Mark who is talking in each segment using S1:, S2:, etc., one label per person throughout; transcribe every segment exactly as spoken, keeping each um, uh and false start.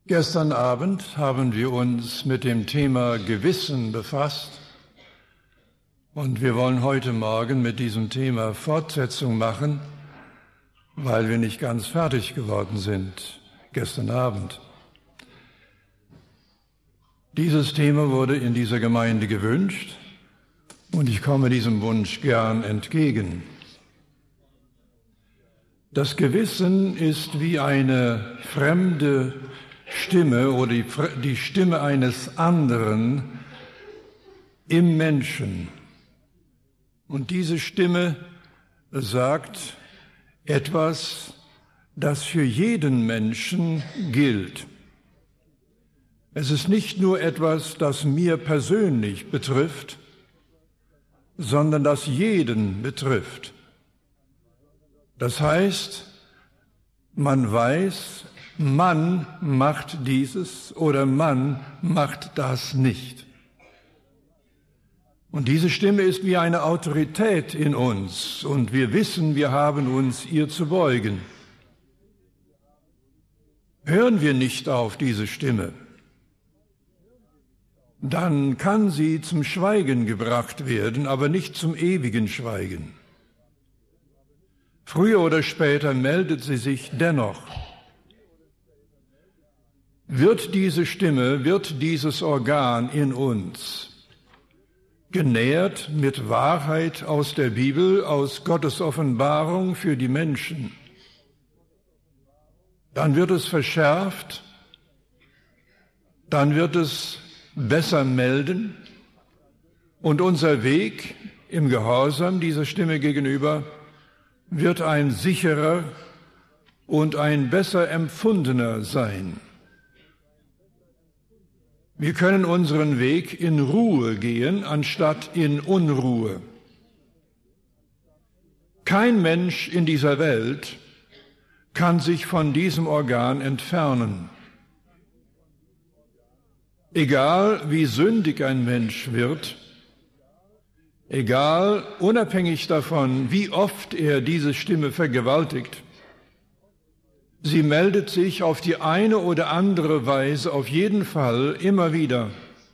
S1: Gestern Abend haben wir uns mit dem Thema Gewissen befasst und wir wollen heute Morgen mit diesem Thema Fortsetzung machen, weil wir nicht ganz fertig geworden sind gestern Abend. Dieses Thema wurde in dieser Gemeinde gewünscht und ich komme diesem Wunsch gern entgegen. Das Gewissen ist wie eine fremde Stimme oder die, die Stimme eines anderen im Menschen. Und diese Stimme sagt etwas, das für jeden Menschen gilt. Es ist nicht nur etwas, das mir persönlich betrifft, sondern das jeden betrifft. Das heißt, man weiß, Mann macht dieses oder Mann macht das nicht. Und diese Stimme ist wie eine Autorität in uns und wir wissen, wir haben uns ihr zu beugen. Hören wir nicht auf diese Stimme, dann kann sie zum Schweigen gebracht werden, aber nicht zum ewigen Schweigen. Früher oder später meldet sie sich dennoch. Wird diese Stimme, wird dieses Organ in uns genährt mit Wahrheit aus der Bibel, aus Gottes Offenbarung für die Menschen, dann wird es verschärft, dann wird es besser melden und unser Weg im Gehorsam dieser Stimme gegenüber wird ein sicherer und ein besser empfundener sein. Wir können unseren Weg in Ruhe gehen, anstatt in Unruhe. Kein Mensch in dieser Welt kann sich von diesem Organ entfernen. Egal wie sündig ein Mensch wird, egal unabhängig davon, wie oft er diese Stimme vergewaltigt, sie meldet sich auf die eine oder andere Weise auf jeden Fall immer wieder.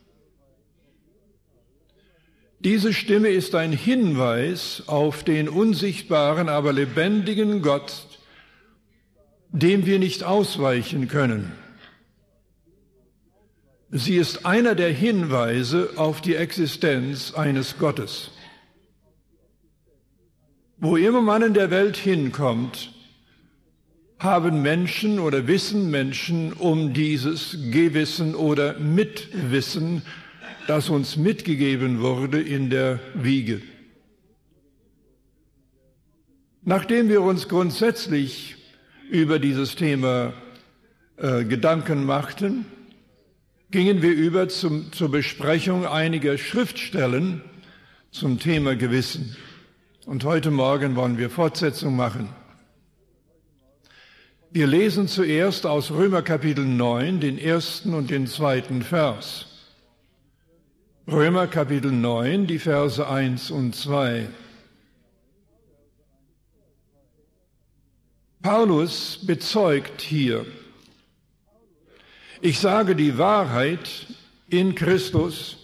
S1: Diese Stimme ist ein Hinweis auf den unsichtbaren, aber lebendigen Gott, dem wir nicht ausweichen können. Sie ist einer der Hinweise auf die Existenz eines Gottes. Wo immer man in der Welt hinkommt, haben Menschen oder wissen Menschen um dieses Gewissen oder Mitwissen, das uns mitgegeben wurde in der Wiege. Nachdem wir uns grundsätzlich über dieses Thema äh, Gedanken machten, gingen wir über zum, zur Besprechung einiger Schriftstellen zum Thema Gewissen. Und heute Morgen wollen wir Fortsetzung machen. Wir lesen zuerst aus Römer Kapitel neun, den ersten und den zweiten Vers. Römer Kapitel neun, die Verse eins und zwei. Paulus bezeugt hier: Ich sage die Wahrheit in Christus,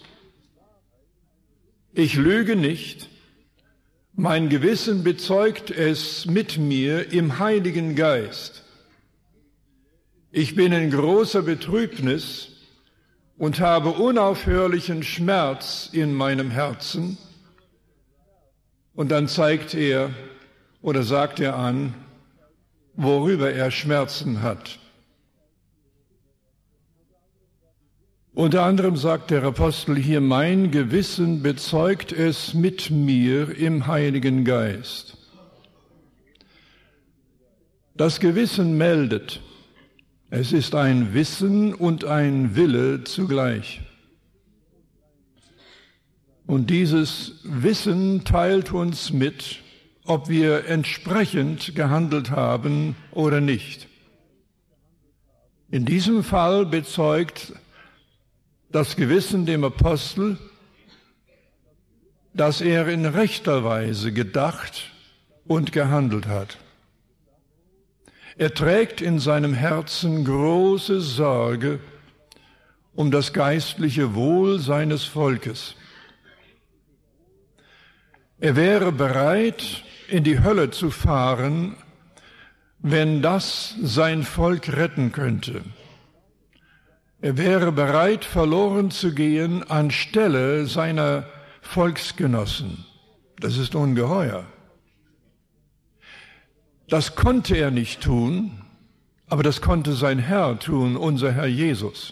S1: ich lüge nicht, mein Gewissen bezeugt es mit mir im Heiligen Geist. Ich bin in großer Betrübnis und habe unaufhörlichen Schmerz in meinem Herzen. Und dann zeigt er oder sagt er an, worüber er Schmerzen hat. Unter anderem sagt der Apostel hier, mein Gewissen bezeugt es mit mir im Heiligen Geist. Das Gewissen meldet. Es ist ein Wissen und ein Wille zugleich. Und dieses Wissen teilt uns mit, ob wir entsprechend gehandelt haben oder nicht. In diesem Fall bezeugt das Gewissen dem Apostel, dass er in rechter Weise gedacht und gehandelt hat. Er trägt in seinem Herzen große Sorge um das geistliche Wohl seines Volkes. Er wäre bereit, in die Hölle zu fahren, wenn das sein Volk retten könnte. Er wäre bereit, verloren zu gehen anstelle seiner Volksgenossen. Das ist ungeheuer. Das konnte er nicht tun, aber das konnte sein Herr tun, unser Herr Jesus.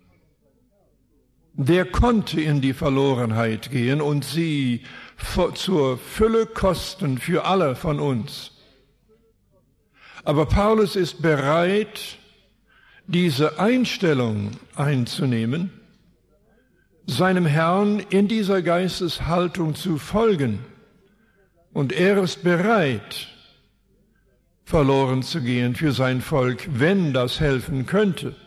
S1: Der konnte in die Verlorenheit gehen und sie zur Fülle kosten für alle von uns. Aber Paulus ist bereit, diese Einstellung einzunehmen, seinem Herrn in dieser Geisteshaltung zu folgen. Und er ist bereit, verloren zu gehen für sein Volk, wenn das helfen könnte.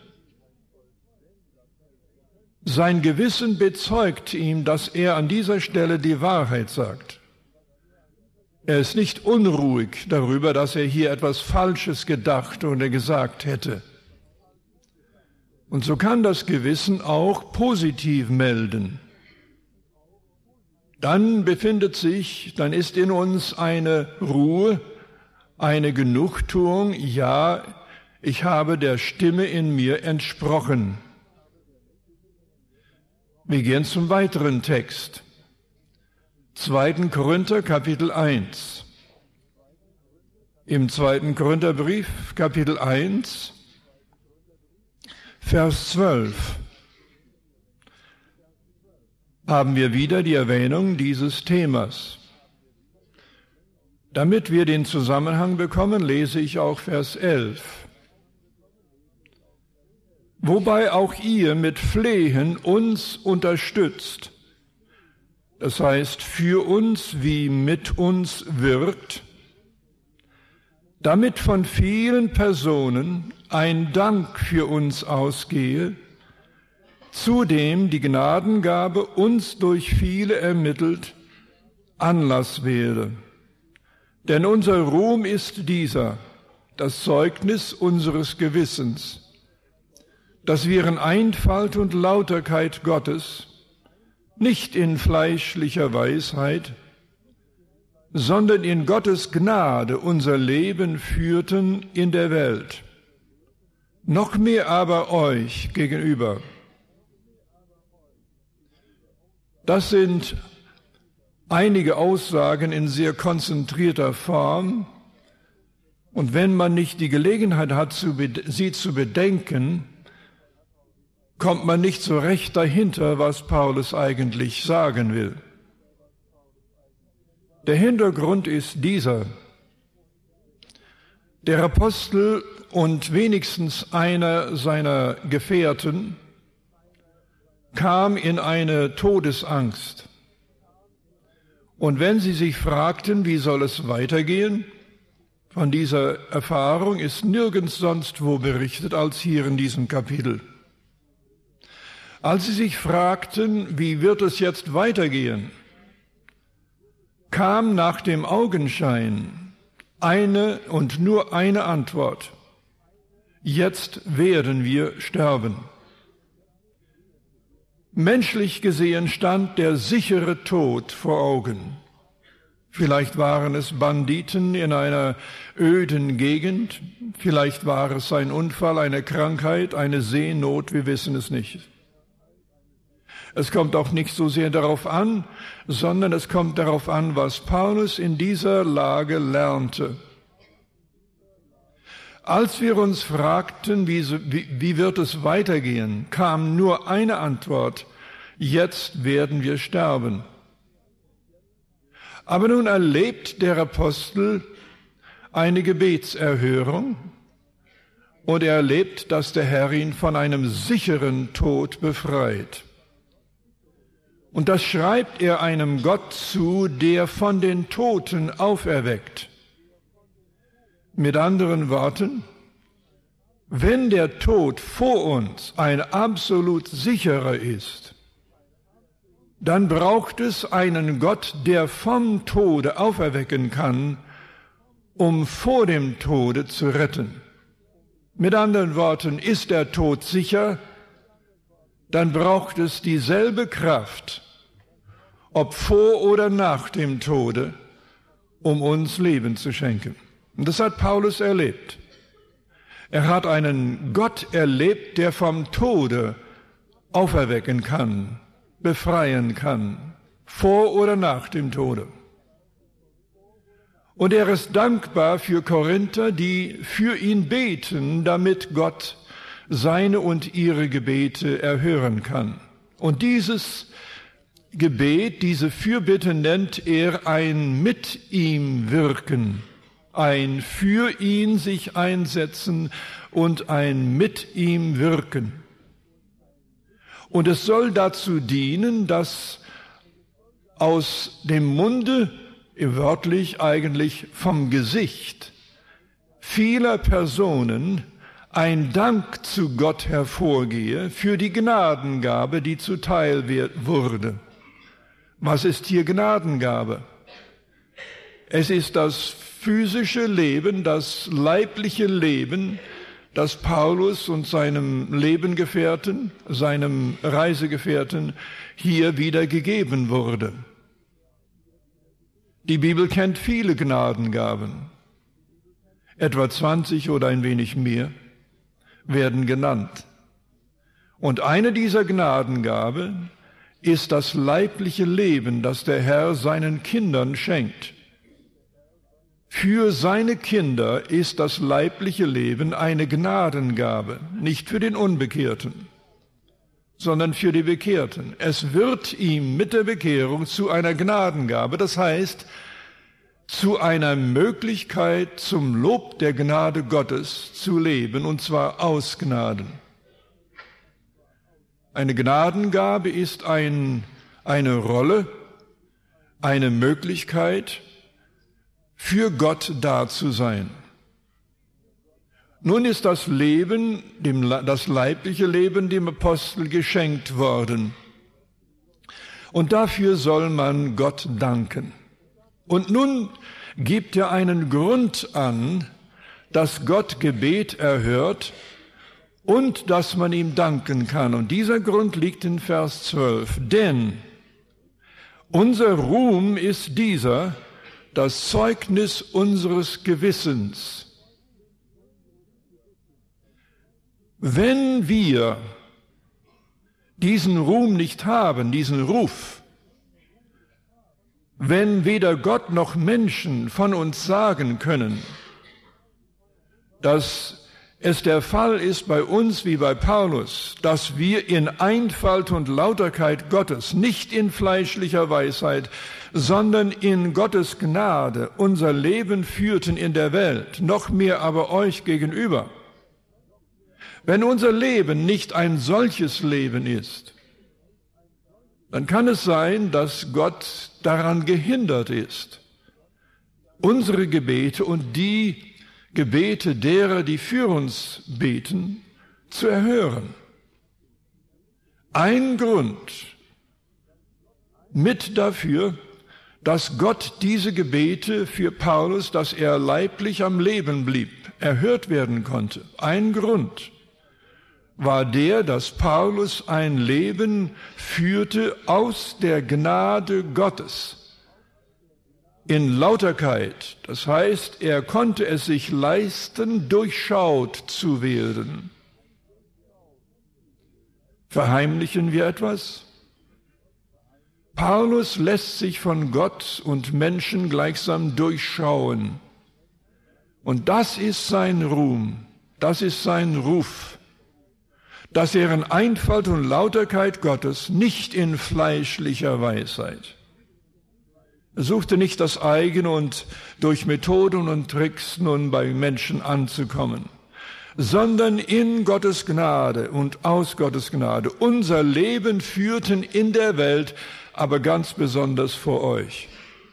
S1: Sein Gewissen bezeugt ihm, dass er an dieser Stelle die Wahrheit sagt. Er ist nicht unruhig darüber, dass er hier etwas Falsches gedacht oder gesagt hätte. Und so kann das Gewissen auch positiv melden. Dann befindet sich, dann ist in uns eine Ruhe, eine Genugtuung, ja, ich habe der Stimme in mir entsprochen. Wir gehen zum weiteren Text. zweiten Korinther, Kapitel eins. Im zweiten Korintherbrief, Kapitel eins, Vers zwölf, haben wir wieder die Erwähnung dieses Themas. Damit wir den Zusammenhang bekommen, lese ich auch Vers elf. Wobei auch ihr mit Flehen uns unterstützt, das heißt für uns wie mit uns wirkt, damit von vielen Personen ein Dank für uns ausgehe, zudem die Gnadengabe uns durch viele ermittelt Anlass wäre. Denn unser Ruhm ist dieser, das Zeugnis unseres Gewissens, dass wir in Einfalt und Lauterkeit Gottes, nicht in fleischlicher Weisheit, sondern in Gottes Gnade unser Leben führten in der Welt, noch mehr aber euch gegenüber. Das sind einige Aussagen in sehr konzentrierter Form, und wenn man nicht die Gelegenheit hat, sie zu bedenken, kommt man nicht so recht dahinter, was Paulus eigentlich sagen will. Der Hintergrund ist dieser: Der Apostel und wenigstens einer seiner Gefährten kam in eine Todesangst. Und wenn sie sich fragten, wie soll es weitergehen, von dieser Erfahrung ist nirgends sonst wo berichtet als hier in diesem Kapitel. Als sie sich fragten, wie wird es jetzt weitergehen, kam nach dem Augenschein eine und nur eine Antwort: Jetzt werden wir sterben. Menschlich gesehen stand der sichere Tod vor Augen. Vielleicht waren es Banditen in einer öden Gegend, vielleicht war es ein Unfall, eine Krankheit, eine Seenot, wir wissen es nicht. Es kommt auch nicht so sehr darauf an, sondern es kommt darauf an, was Paulus in dieser Lage lernte. Als wir uns fragten, wie, wie, wie wird es weitergehen, kam nur eine Antwort: Jetzt werden wir sterben. Aber nun erlebt der Apostel eine Gebetserhörung und er erlebt, dass der Herr ihn von einem sicheren Tod befreit. Und das schreibt er einem Gott zu, der von den Toten auferweckt. Mit anderen Worten, wenn der Tod vor uns ein absolut sicherer ist, dann braucht es einen Gott, der vom Tode auferwecken kann, um vor dem Tode zu retten. Mit anderen Worten, ist der Tod sicher, dann braucht es dieselbe Kraft, ob vor oder nach dem Tode, um uns Leben zu schenken. Und das hat Paulus erlebt. Er hat einen Gott erlebt, der vom Tode auferwecken kann, befreien kann, vor oder nach dem Tode. Und er ist dankbar für Korinther, die für ihn beten, damit Gott seine und ihre Gebete erhören kann. Und dieses Gebet, diese Fürbitte nennt er ein mit ihm wirken, ein für ihn sich einsetzen und ein mit ihm wirken. Und es soll dazu dienen, dass aus dem Munde, wörtlich eigentlich vom Gesicht vieler Personen, ein Dank zu Gott hervorgehe für die Gnadengabe, die zuteil wurde. Was ist hier Gnadengabe? Es ist das physische Leben, das leibliche Leben, das Paulus und seinem Lebengefährten, seinem Reisegefährten hier wieder gegeben wurde. Die Bibel kennt viele Gnadengaben. Etwa zwanzig oder ein wenig mehr werden genannt. Und eine dieser Gnadengaben ist das leibliche Leben, das der Herr seinen Kindern schenkt. Für seine Kinder ist das leibliche Leben eine Gnadengabe, nicht für den Unbekehrten, sondern für die Bekehrten. Es wird ihm mit der Bekehrung zu einer Gnadengabe, das heißt, zu einer Möglichkeit, zum Lob der Gnade Gottes zu leben, und zwar aus Gnaden. Eine Gnadengabe ist ein, eine Rolle, eine Möglichkeit, für Gott da zu sein. Nun ist das Leben, dem, das leibliche Leben dem Apostel geschenkt worden. Und dafür soll man Gott danken. Und nun gibt er einen Grund an, dass Gott Gebet erhört und dass man ihm danken kann. Und dieser Grund liegt in Vers zwölf. Denn unser Ruhm ist dieser, das Zeugnis unseres Gewissens. Wenn wir diesen Ruhm nicht haben, diesen Ruf, wenn weder Gott noch Menschen von uns sagen können, dass es der Fall ist bei uns wie bei Paulus, dass wir in Einfalt und Lauterkeit Gottes, nicht in fleischlicher Weisheit, sondern in Gottes Gnade unser Leben führten in der Welt, noch mehr aber euch gegenüber. Wenn unser Leben nicht ein solches Leben ist, dann kann es sein, dass Gott daran gehindert ist, unsere Gebete und die Gebete derer, die für uns beten, zu erhören. Ein Grund mit dafür, dass Gott diese Gebete für Paulus, dass er leiblich am Leben blieb, erhört werden konnte. Ein Grund war der, dass Paulus ein Leben führte aus der Gnade Gottes. In Lauterkeit, das heißt, er konnte es sich leisten, durchschaut zu werden. Verheimlichen wir etwas? Paulus lässt sich von Gott und Menschen gleichsam durchschauen. Und das ist sein Ruhm, das ist sein Ruf, dass er in Einfalt und Lauterkeit Gottes, nicht in fleischlicher Weisheit. Er suchte nicht das eigene und durch Methoden und Tricks nun bei Menschen anzukommen, sondern in Gottes Gnade und aus Gottes Gnade unser Leben führten in der Welt, aber ganz besonders vor euch.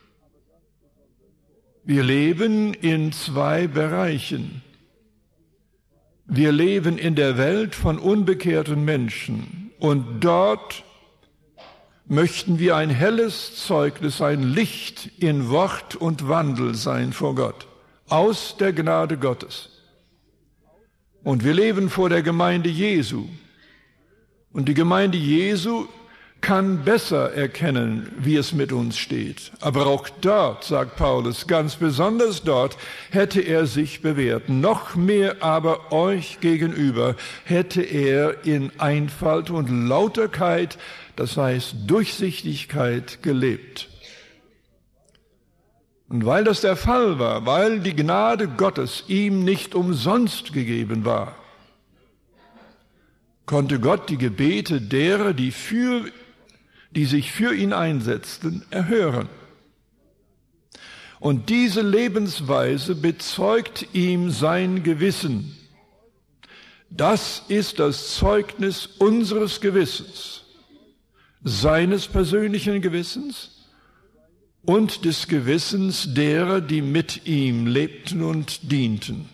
S1: Wir leben in zwei Bereichen. Wir leben in der Welt von unbekehrten Menschen und dort möchten wir ein helles Zeugnis, ein Licht in Wort und Wandel sein vor Gott, aus der Gnade Gottes. Und wir leben vor der Gemeinde Jesu. Und die Gemeinde Jesu kann besser erkennen, wie es mit uns steht. Aber auch dort, sagt Paulus, ganz besonders dort, hätte er sich bewährt. Noch mehr aber euch gegenüber hätte er in Einfalt und Lauterkeit, das heißt Durchsichtigkeit, gelebt. Und weil das der Fall war, weil die Gnade Gottes ihm nicht umsonst gegeben war, konnte Gott die Gebete derer, die für die sich für ihn einsetzten, erhören. Und diese Lebensweise bezeugt ihm sein Gewissen. Das ist das Zeugnis unseres Gewissens, seines persönlichen Gewissens und des Gewissens derer, die mit ihm lebten und dienten.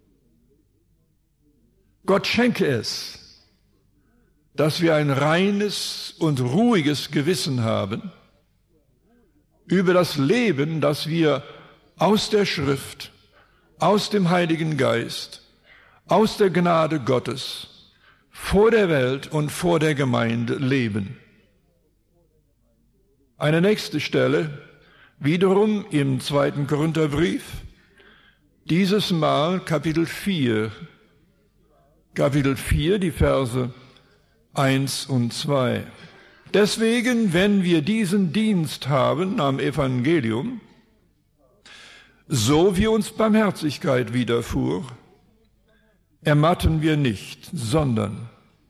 S1: Gott schenke es, dass wir ein reines und ruhiges Gewissen haben über das Leben, das wir aus der Schrift, aus dem Heiligen Geist, aus der Gnade Gottes vor der Welt und vor der Gemeinde leben. Eine nächste Stelle, wiederum im zweiten Korintherbrief, dieses Mal Kapitel vier, Kapitel vier, die Verse eins und zwei. Deswegen, wenn wir diesen Dienst haben am Evangelium, so wie uns Barmherzigkeit widerfuhr, ermatten wir nicht, sondern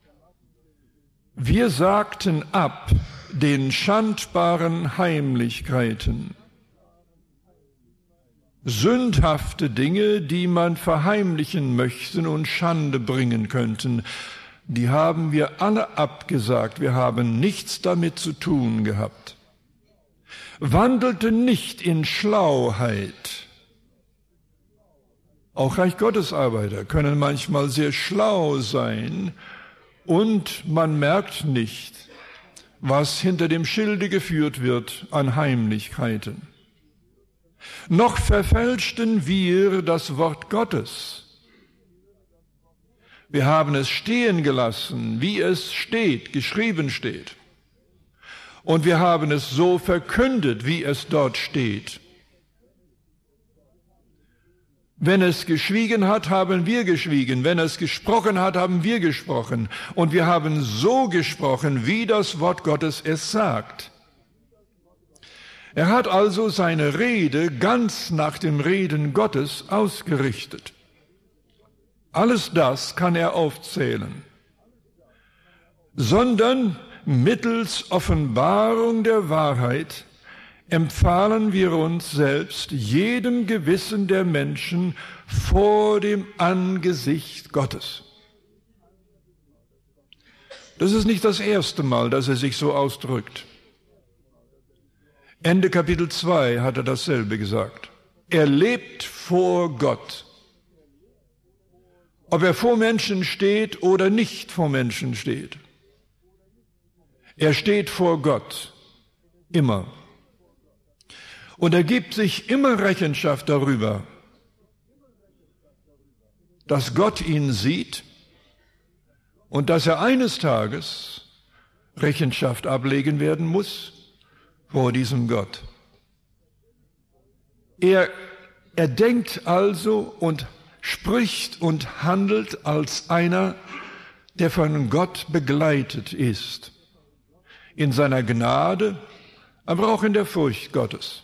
S1: wir sagten ab den schandbaren Heimlichkeiten, sündhafte Dinge, die man verheimlichen möchte und Schande bringen könnten, die haben wir alle abgesagt. Wir haben nichts damit zu tun gehabt. Wandelte nicht in Schlauheit. Auch Reich Gottes Arbeiter können manchmal sehr schlau sein und man merkt nicht, was hinter dem Schilde geführt wird an Heimlichkeiten. Noch verfälschten wir das Wort Gottes. Wir haben es stehen gelassen, wie es steht, geschrieben steht. Und wir haben es so verkündet, wie es dort steht. Wenn es geschwiegen hat, haben wir geschwiegen. Wenn es gesprochen hat, haben wir gesprochen. Und wir haben so gesprochen, wie das Wort Gottes es sagt. Er hat also seine Rede ganz nach dem Reden Gottes ausgerichtet. Alles das kann er aufzählen, sondern mittels Offenbarung der Wahrheit empfahlen wir uns selbst jedem Gewissen der Menschen vor dem Angesicht Gottes. Das ist nicht das erste Mal, dass er sich so ausdrückt. Ende Kapitel zwei hat er dasselbe gesagt. Er lebt vor Gott. Ob er vor Menschen steht oder nicht vor Menschen steht. Er steht vor Gott, immer. Und er gibt sich immer Rechenschaft darüber, dass Gott ihn sieht und dass er eines Tages Rechenschaft ablegen werden muss vor diesem Gott. Er, er denkt also und spricht und handelt als einer, der von Gott begleitet ist, in seiner Gnade, aber auch in der Furcht Gottes.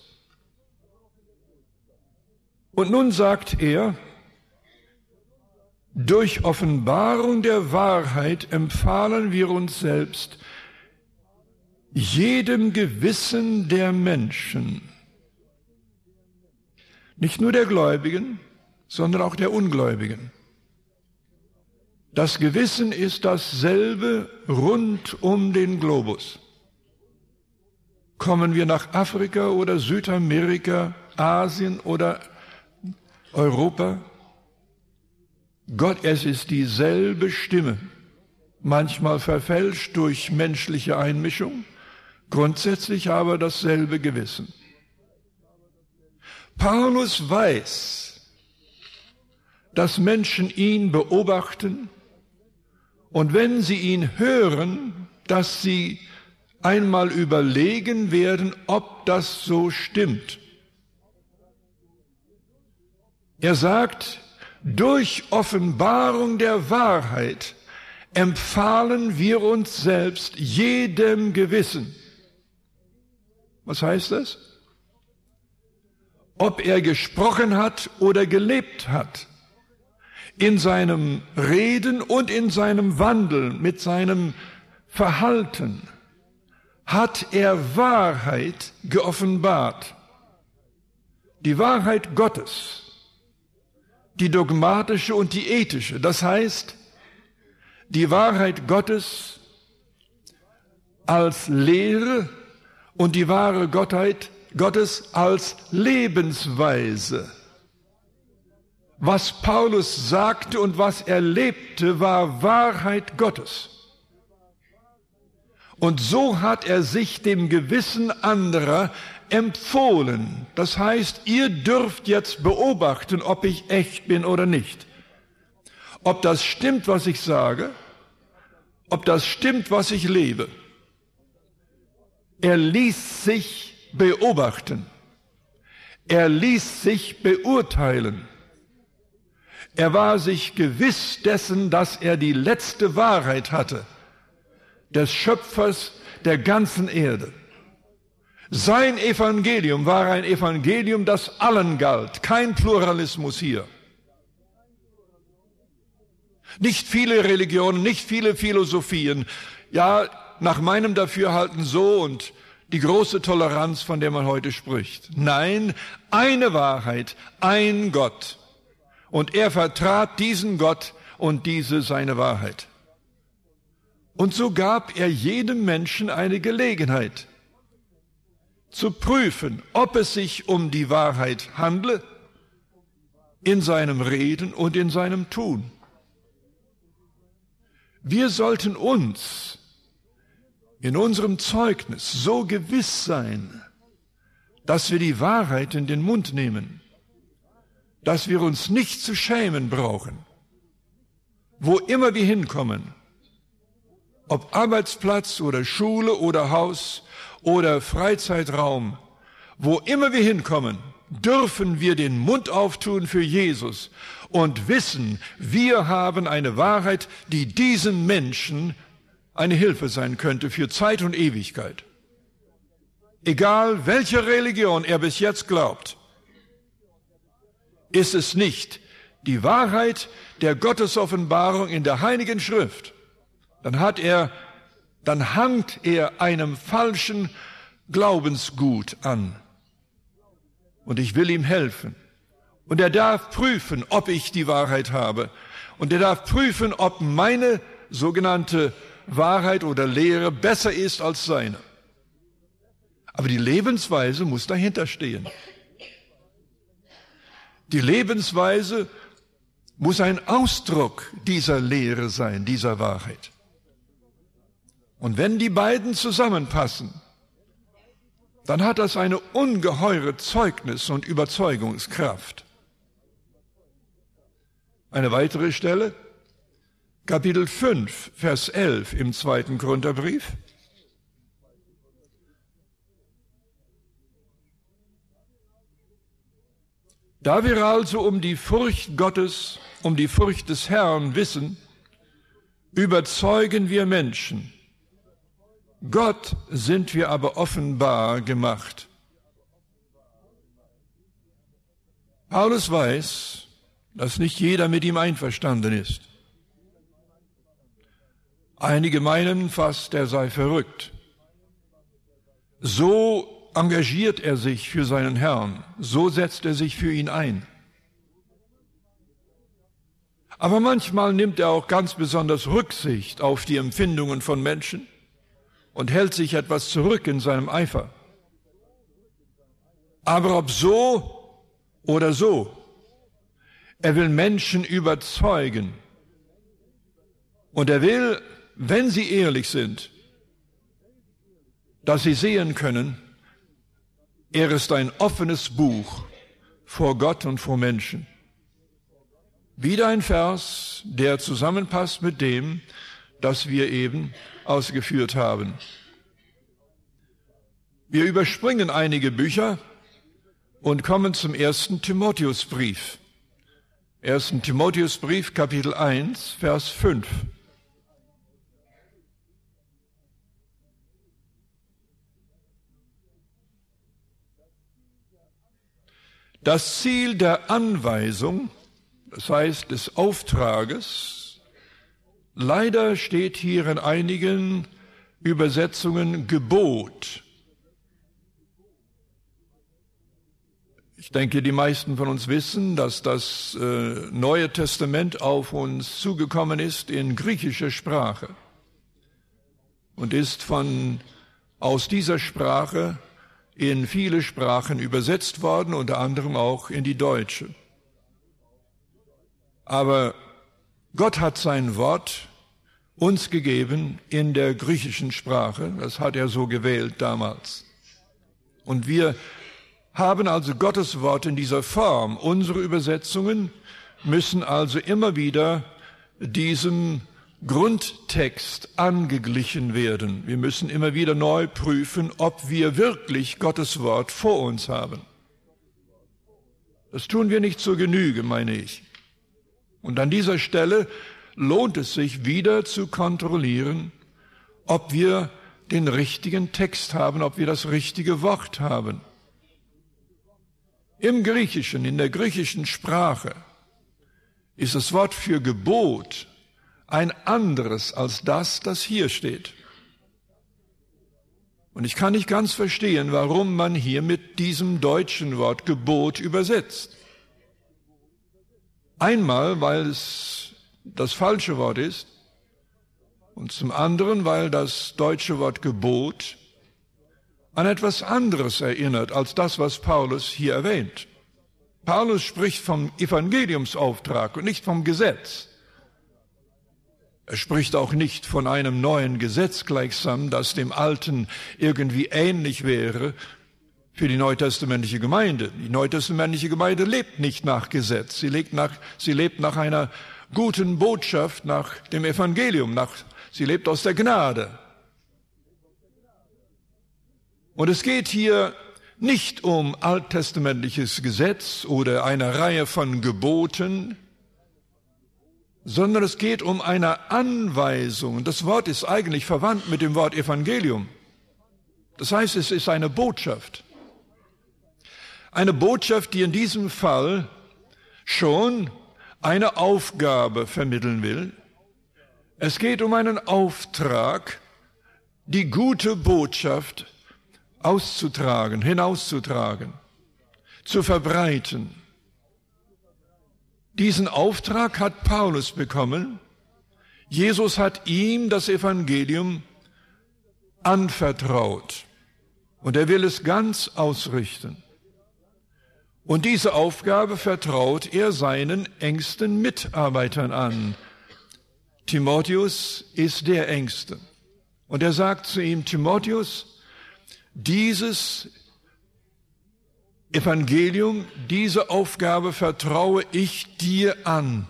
S1: Und nun sagt er, durch Offenbarung der Wahrheit empfahlen wir uns selbst jedem Gewissen der Menschen, nicht nur der Gläubigen, sondern auch der Ungläubigen. Das Gewissen ist dasselbe rund um den Globus. Kommen wir nach Afrika oder Südamerika, Asien oder Europa? Gott, es ist dieselbe Stimme, manchmal verfälscht durch menschliche Einmischung, grundsätzlich aber dasselbe Gewissen. Paulus weiß, dass Menschen ihn beobachten und wenn sie ihn hören, dass sie einmal überlegen werden, ob das so stimmt. Er sagt, durch Offenbarung der Wahrheit empfahlen wir uns selbst jedem Gewissen. Was heißt das? Ob er gesprochen hat oder gelebt hat, in seinem Reden und in seinem Wandeln, mit seinem Verhalten, hat er Wahrheit geoffenbart. Die Wahrheit Gottes, die dogmatische und die ethische. Das heißt, die Wahrheit Gottes als Lehre und die wahre Gottheit Gottes als Lebensweise. Was Paulus sagte und was er lebte, war Wahrheit Gottes. Und so hat er sich dem Gewissen anderer empfohlen. Das heißt, ihr dürft jetzt beobachten, ob ich echt bin oder nicht. Ob das stimmt, was ich sage, ob das stimmt, was ich lebe. Er ließ sich beobachten. Er ließ sich beurteilen. Er war sich gewiss dessen, dass er die letzte Wahrheit hatte, des Schöpfers der ganzen Erde. Sein Evangelium war ein Evangelium, das allen galt, kein Pluralismus hier. Nicht viele Religionen, nicht viele Philosophien, ja, nach meinem Dafürhalten so und die große Toleranz, von der man heute spricht. Nein, eine Wahrheit, ein Gott. Und er vertrat diesen Gott und diese seine Wahrheit. Und so gab er jedem Menschen eine Gelegenheit, zu prüfen, ob es sich um die Wahrheit handle, in seinem Reden und in seinem Tun. Wir sollten uns in unserem Zeugnis so gewiss sein, dass wir die Wahrheit in den Mund nehmen, dass wir uns nicht zu schämen brauchen, wo immer wir hinkommen, ob Arbeitsplatz oder Schule oder Haus oder Freizeitraum, wo immer wir hinkommen, dürfen wir den Mund auftun für Jesus und wissen, wir haben eine Wahrheit, die diesen Menschen eine Hilfe sein könnte für Zeit und Ewigkeit. Egal welche Religion er bis jetzt glaubt, ist es nicht die Wahrheit der Gottesoffenbarung in der Heiligen Schrift, dann hat er, dann hangt er einem falschen Glaubensgut an. Und ich will ihm helfen. Und er darf prüfen, ob ich die Wahrheit habe. Und er darf prüfen, ob meine sogenannte Wahrheit oder Lehre besser ist als seine. Aber die Lebensweise muss dahinter stehen. Die Lebensweise muss ein Ausdruck dieser Lehre sein, dieser Wahrheit. Und wenn die beiden zusammenpassen, dann hat das eine ungeheure Zeugnis- und Überzeugungskraft. Eine weitere Stelle, Kapitel fünf, Vers elf im zweiten Korintherbrief. Da wir also um die Furcht Gottes, um die Furcht des Herrn wissen, überzeugen wir Menschen. Gott sind wir aber offenbar gemacht. Paulus weiß, dass nicht jeder mit ihm einverstanden ist. Einige meinen fast, er sei verrückt. So engagiert er sich für seinen Herrn, so setzt er sich für ihn ein. Aber manchmal nimmt er auch ganz besonders Rücksicht auf die Empfindungen von Menschen und hält sich etwas zurück in seinem Eifer. Aber ob so oder so, er will Menschen überzeugen. Und er will, wenn sie ehrlich sind, dass sie sehen können, er ist ein offenes Buch vor Gott und vor Menschen. Wieder ein Vers, der zusammenpasst mit dem, das wir eben ausgeführt haben. Wir überspringen einige Bücher und kommen zum ersten Timotheusbrief. ersten Timotheusbrief, Kapitel eins, Vers fünf. Das Ziel der Anweisung, das heißt des Auftrages, leider steht hier in einigen Übersetzungen Gebot. Ich denke, die meisten von uns wissen, dass das äh, Neue Testament auf uns zugekommen ist in griechischer Sprache und ist von aus dieser Sprache in viele Sprachen übersetzt worden, unter anderem auch in die deutsche. Aber Gott hat sein Wort uns gegeben in der griechischen Sprache. Das hat er so gewählt damals. Und wir haben also Gottes Wort in dieser Form. Unsere Übersetzungen müssen also immer wieder diesem Grundtext angeglichen werden. Wir müssen immer wieder neu prüfen, ob wir wirklich Gottes Wort vor uns haben. Das tun wir nicht zur Genüge, meine ich. Und an dieser Stelle lohnt es sich wieder zu kontrollieren, ob wir den richtigen Text haben, ob wir das richtige Wort haben. Im Griechischen, in der griechischen Sprache, ist das Wort für Gebot ein anderes als das, das hier steht. Und ich kann nicht ganz verstehen, warum man hier mit diesem deutschen Wort Gebot übersetzt. Einmal, weil es das falsche Wort ist, und zum anderen, weil das deutsche Wort Gebot an etwas anderes erinnert als das, was Paulus hier erwähnt. Paulus spricht vom Evangeliumsauftrag und nicht vom Gesetz. Er spricht auch nicht von einem neuen Gesetz gleichsam, das dem alten irgendwie ähnlich wäre für die neutestamentliche Gemeinde. Die neutestamentliche Gemeinde lebt nicht nach Gesetz, sie lebt nach, sie lebt nach einer guten Botschaft, nach dem Evangelium, nach, sie lebt aus der Gnade. Und es geht hier nicht um alttestamentliches Gesetz oder eine Reihe von Geboten, sondern es geht um eine Anweisung. Das Wort ist eigentlich verwandt mit dem Wort Evangelium. Das heißt, es ist eine Botschaft. Eine Botschaft, die in diesem Fall schon eine Aufgabe vermitteln will. Es geht um einen Auftrag, die gute Botschaft auszutragen, hinauszutragen, zu verbreiten. Diesen Auftrag hat Paulus bekommen. Jesus hat ihm das Evangelium anvertraut und er will es ganz ausrichten. Und diese Aufgabe vertraut er seinen engsten Mitarbeitern an. Timotheus ist der Engste. Und er sagt zu ihm, Timotheus, dieses Evangelium, diese Aufgabe vertraue ich dir an.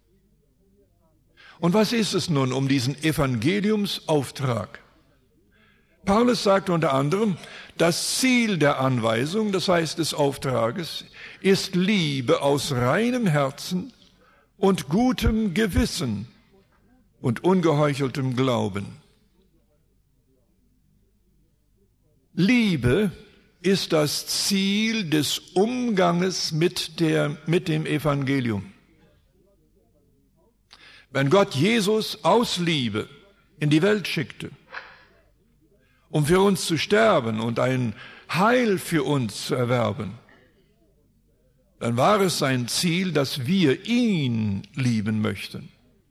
S1: Und was ist es nun um diesen Evangeliumsauftrag? Paulus sagt unter anderem, das Ziel der Anweisung, das heißt des Auftrages, ist Liebe aus reinem Herzen und gutem Gewissen und ungeheucheltem Glauben. Liebe ist das Ziel des Umganges mit der, mit dem Evangelium. Wenn Gott Jesus aus Liebe in die Welt schickte, um für uns zu sterben und ein Heil für uns zu erwerben, dann war es sein Ziel, dass wir ihn lieben möchten.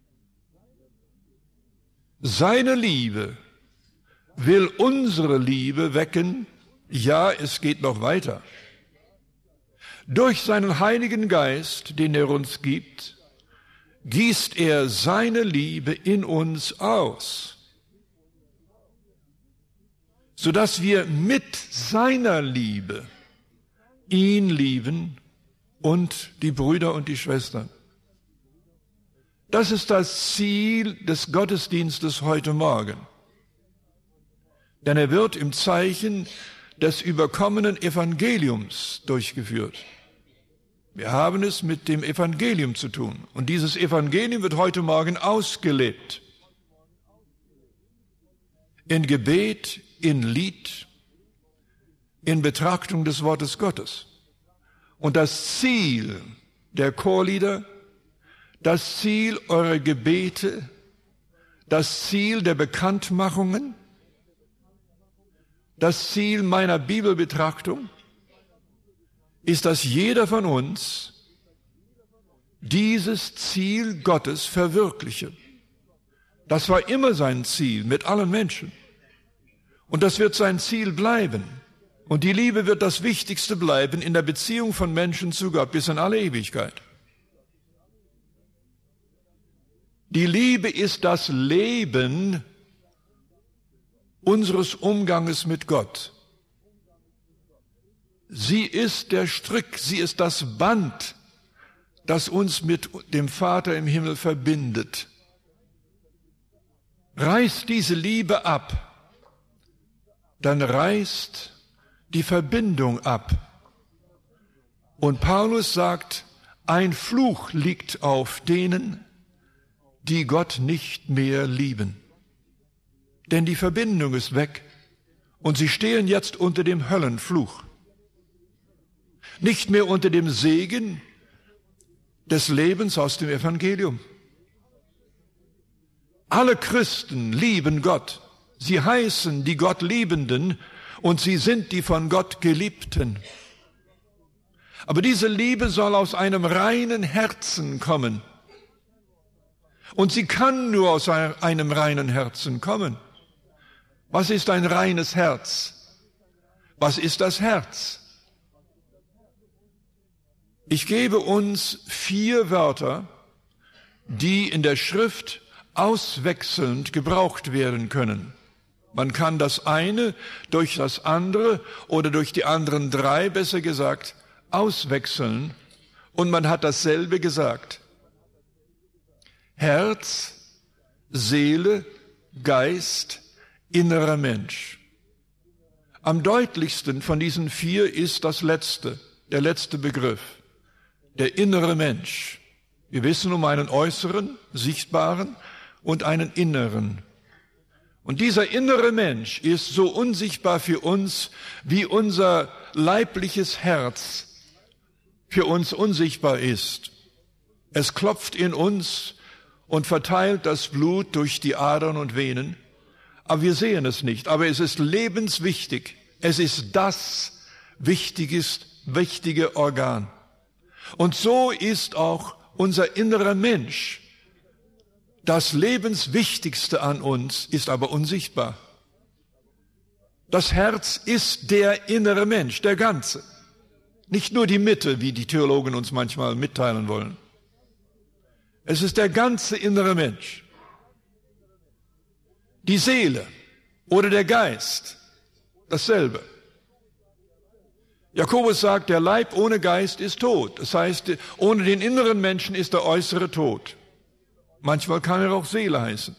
S1: Seine Liebe will unsere Liebe wecken. Ja, es geht noch weiter. Durch seinen Heiligen Geist, den er uns gibt, gießt er seine Liebe in uns aus, sodass wir mit seiner Liebe ihn lieben und die Brüder und die Schwestern. Das ist das Ziel des Gottesdienstes heute Morgen. Denn er wird im Zeichen des überkommenen Evangeliums durchgeführt. Wir haben es mit dem Evangelium zu tun. Und dieses Evangelium wird heute Morgen ausgelebt. In Gebet, in Lied, in Betrachtung des Wortes Gottes. Und das Ziel der Chorlieder, das Ziel eurer Gebete, das Ziel der Bekanntmachungen, das Ziel meiner Bibelbetrachtung ist, dass jeder von uns dieses Ziel Gottes verwirkliche. Das war immer sein Ziel mit allen Menschen. Und das wird sein Ziel bleiben. Und die Liebe wird das Wichtigste bleiben in der Beziehung von Menschen zu Gott bis in alle Ewigkeit. Die Liebe ist das Leben unseres Umganges mit Gott. Sie ist der Strick, sie ist das Band, das uns mit dem Vater im Himmel verbindet. Reißt diese Liebe ab, dann reißt die Verbindung ab. Und Paulus sagt, ein Fluch liegt auf denen, die Gott nicht mehr lieben. Denn die Verbindung ist weg und sie stehen jetzt unter dem Höllenfluch. Nicht mehr unter dem Segen des Lebens aus dem Evangelium. Alle Christen lieben Gott. Sie heißen die Gottliebenden und sie sind die von Gott Geliebten. Aber diese Liebe soll aus einem reinen Herzen kommen. Und sie kann nur aus einem reinen Herzen kommen. Was ist ein reines Herz? Was ist das Herz? Ich gebe uns vier Wörter, die in der Schrift auswechselnd gebraucht werden können. Man kann das eine durch das andere oder durch die anderen drei, besser gesagt, auswechseln und man hat dasselbe gesagt. Herz, Seele, Geist, innerer Mensch. Am deutlichsten von diesen vier ist das letzte, der letzte Begriff, der innere Mensch. Wir wissen um einen äußeren, sichtbaren und einen inneren. Und dieser innere Mensch ist so unsichtbar für uns, wie unser leibliches Herz für uns unsichtbar ist. Es klopft in uns und verteilt das Blut durch die Adern und Venen, aber wir sehen es nicht. Aber es ist lebenswichtig. Es ist das wichtigste, wichtige Organ. Und so ist auch unser innerer Mensch. Das Lebenswichtigste an uns ist aber unsichtbar. Das Herz ist der innere Mensch, der Ganze. Nicht nur die Mitte, wie die Theologen uns manchmal mitteilen wollen. Es ist der ganze innere Mensch. Die Seele oder der Geist, dasselbe. Jakobus sagt, der Leib ohne Geist ist tot. Das heißt, ohne den inneren Menschen ist der äußere tot. Manchmal kann er auch Seele heißen.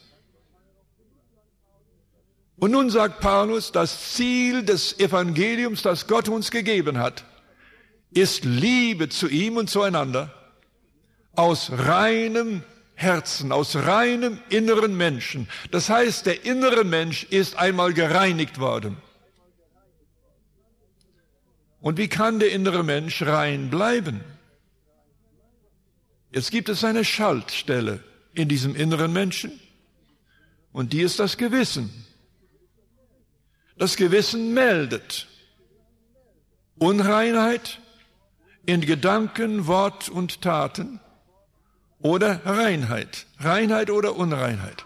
S1: Und nun sagt Paulus, das Ziel des Evangeliums, das Gott uns gegeben hat, ist Liebe zu ihm und zueinander aus reinem Herzen, aus reinem inneren Menschen. Das heißt, der innere Mensch ist einmal gereinigt worden. Und wie kann der innere Mensch rein bleiben? Jetzt gibt es eine Schaltstelle in diesem inneren Menschen und die ist das Gewissen. Das Gewissen meldet Unreinheit in Gedanken, Wort und Taten oder Reinheit, Reinheit oder Unreinheit.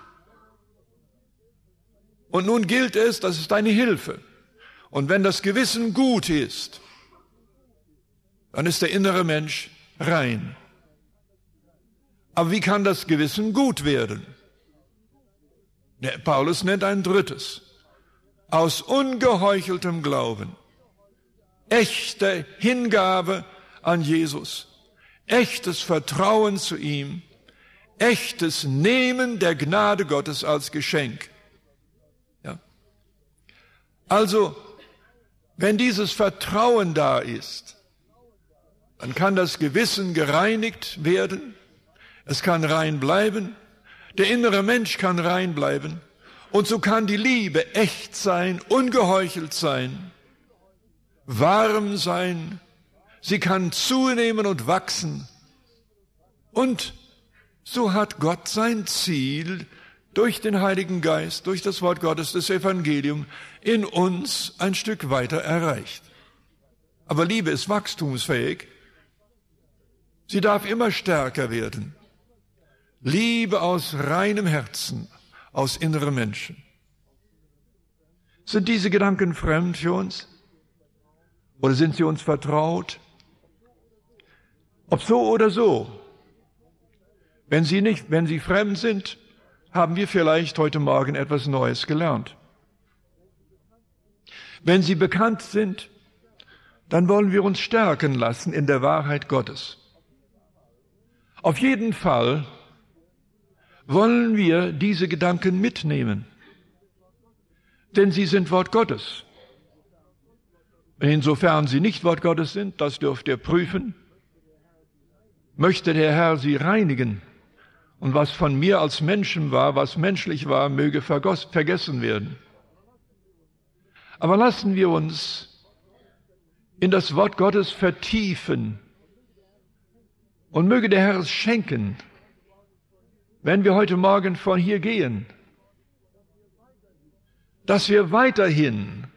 S1: Und nun gilt es, das ist eine Hilfe. Und wenn das Gewissen gut ist, dann ist der innere Mensch rein. Aber wie kann das Gewissen gut werden? Der Paulus nennt ein drittes. Aus ungeheucheltem Glauben, echte Hingabe an Jesus, echtes Vertrauen zu ihm, echtes Nehmen der Gnade Gottes als Geschenk. Ja. Also, wenn dieses Vertrauen da ist, dann kann das Gewissen gereinigt werden, es kann rein bleiben, der innere Mensch kann rein bleiben und so kann die Liebe echt sein, ungeheuchelt sein, warm sein, sie kann zunehmen und wachsen und so hat Gott sein Ziel durch den Heiligen Geist, durch das Wort Gottes, das Evangelium in uns ein Stück weiter erreicht. Aber Liebe ist wachstumsfähig. Sie darf immer stärker werden. Liebe aus reinem Herzen, aus innerem Menschen. Sind diese Gedanken fremd für uns? Oder sind sie uns vertraut? Ob so oder so. Wenn sie nicht, wenn sie fremd sind, haben wir vielleicht heute Morgen etwas Neues gelernt. Wenn sie bekannt sind, dann wollen wir uns stärken lassen in der Wahrheit Gottes. Auf jeden Fall wollen wir diese Gedanken mitnehmen, denn sie sind Wort Gottes. Insofern sie nicht Wort Gottes sind, das dürft ihr prüfen, möchte der Herr sie reinigen. Und was von mir als Menschen war, was menschlich war, möge vergoss, vergessen werden. Aber lassen wir uns in das Wort Gottes vertiefen und möge der Herr es schenken, wenn wir heute Morgen von hier gehen, dass wir weiterhin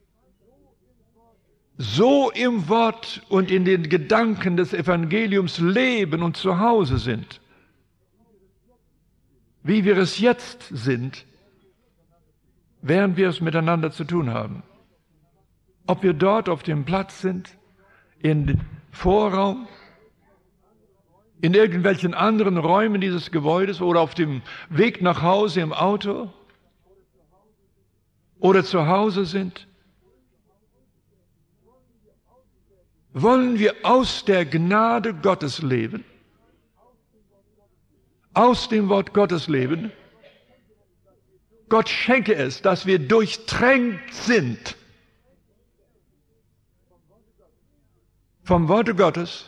S1: so im Wort und in den Gedanken des Evangeliums leben und zu Hause sind, wie wir es jetzt sind, während wir es miteinander zu tun haben. Ob wir dort auf dem Platz sind, im Vorraum, in irgendwelchen anderen Räumen dieses Gebäudes oder auf dem Weg nach Hause im Auto oder zu Hause sind, wollen wir aus der Gnade Gottes leben, aus dem Wort Gottes leben. Gott schenke es, dass wir durchtränkt sind vom Worte Gottes,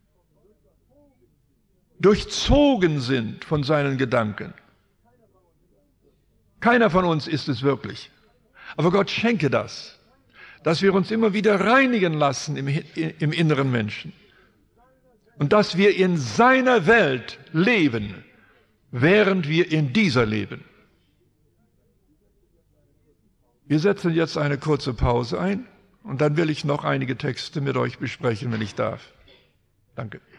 S1: durchzogen sind von seinen Gedanken. Keiner von uns ist es wirklich. Aber Gott schenke das, dass wir uns immer wieder reinigen lassen im, im inneren Menschen und dass wir in seiner Welt leben, während wir in dieser leben. Wir setzen jetzt eine kurze Pause ein und dann will ich noch einige Texte mit euch besprechen, wenn ich darf. Danke.